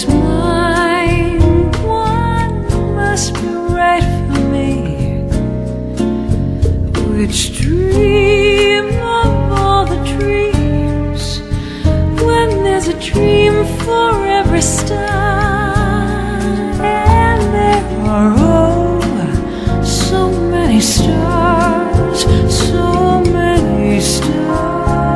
is mine, one must be right for me. Which dream of all the dreams, when there's a dream for every star, and there are oh so many stars, so many stars.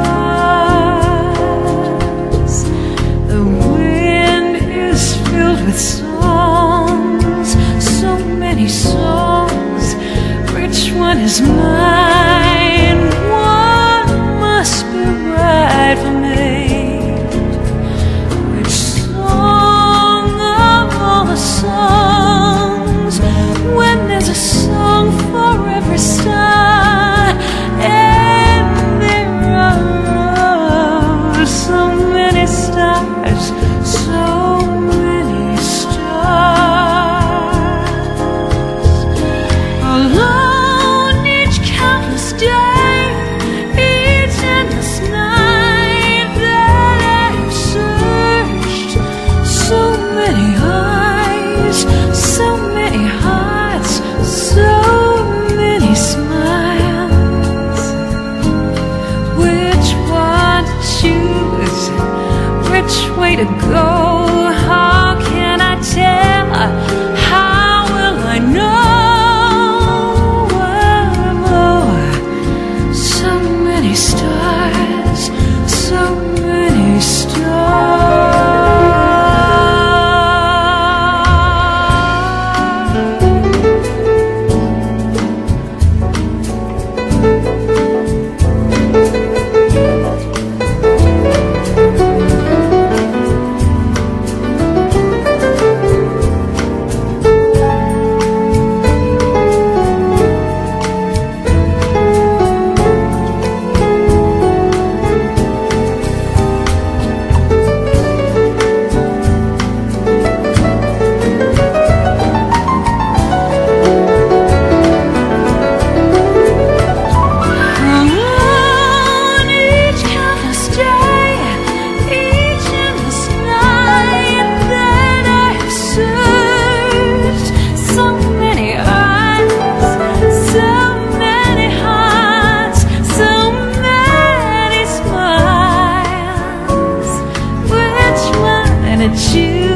The wind is filled with songs, so many songs. Which one is mine? One must be right for me. Which song of all the songs, when there's a song for every star, and there are so many stars, so many stars. Alone each countless day, each endless night that I have searched, so many eyes, so many hearts, so many smiles. Which one to choose? Which way to go? How can I tell? How will I know? So many stars, so many stars. Choose.